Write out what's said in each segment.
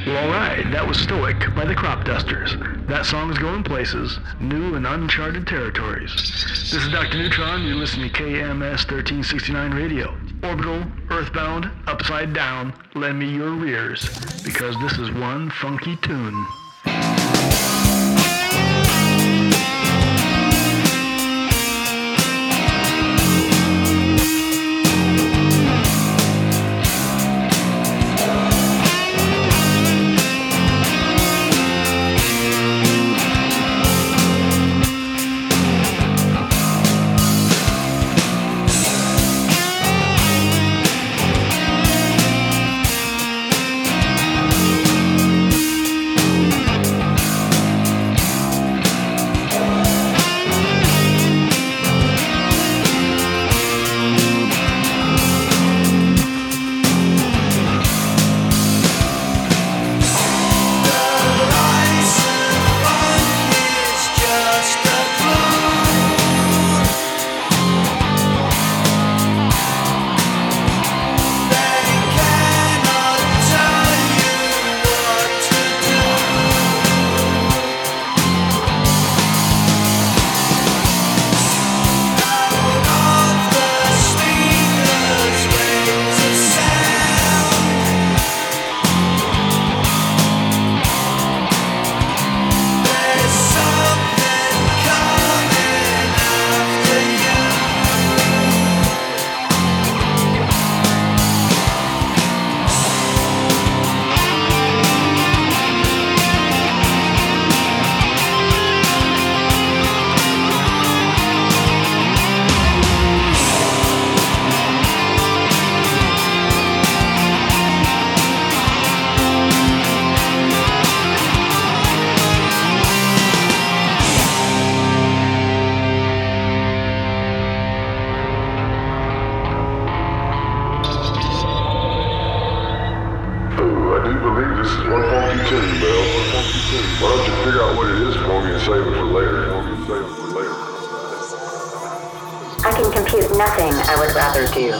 Well, alright, that was Stoic by the Crop Dusters. That song's going places, new and uncharted territories. This is Dr. Neutron, you're listening to KMS 1369 Radio. Orbital, earthbound, upside down, lend me your rears, because this is one funky tune. I can compute nothing I would rather do.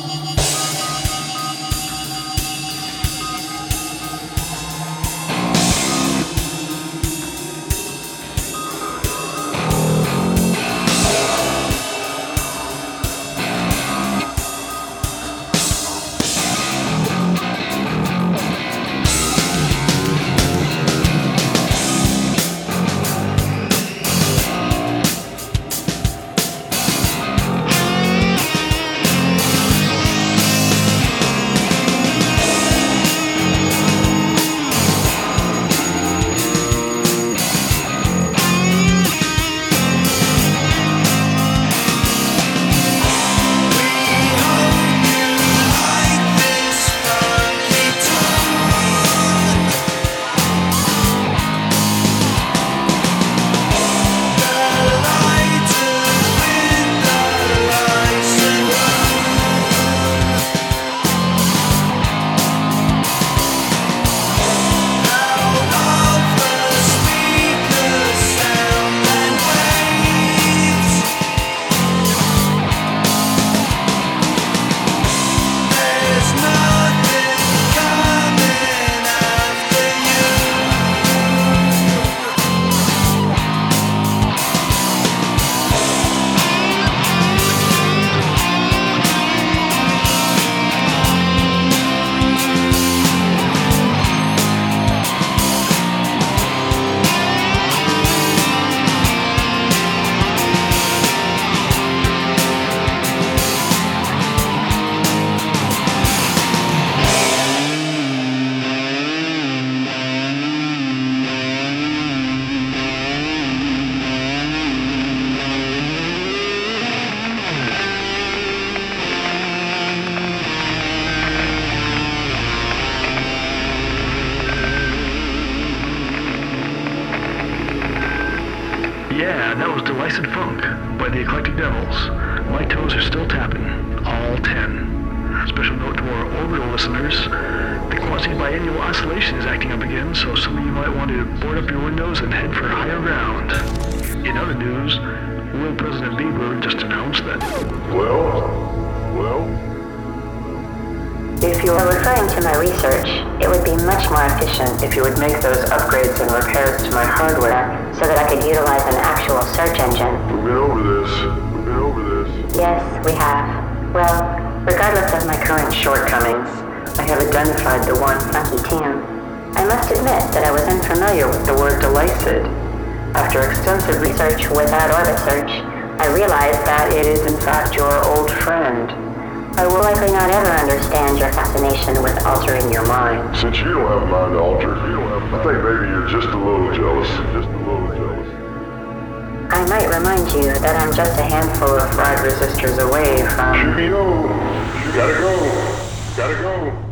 Yeah, that was Derisive Funk by the Eclectic Devils. My toes are still tapping, all 10. Special note to our orbital listeners, the quasi-biennial oscillation is acting up again, so some of you might want to board up your windows and head for higher ground. In other news, Will President Bieber just announced that... These If you are referring to my research, it would be much more efficient if you would make those upgrades and repairs to my hardware so that I could utilize an actual search engine. We've been over this. Yes, we have. Well, regardless of my current shortcomings, I have identified the one funky tune. I must admit that I was unfamiliar with the word delicid. After extensive research without Orbit Search, I realized that it is in fact your old friend. I will likely not ever understand your fascination with altering your mind. Since you don't have a mind to alter, I think maybe you're just a little jealous. I might remind you that I'm just a handful of fried resistors away from... Cheerio! You gotta go.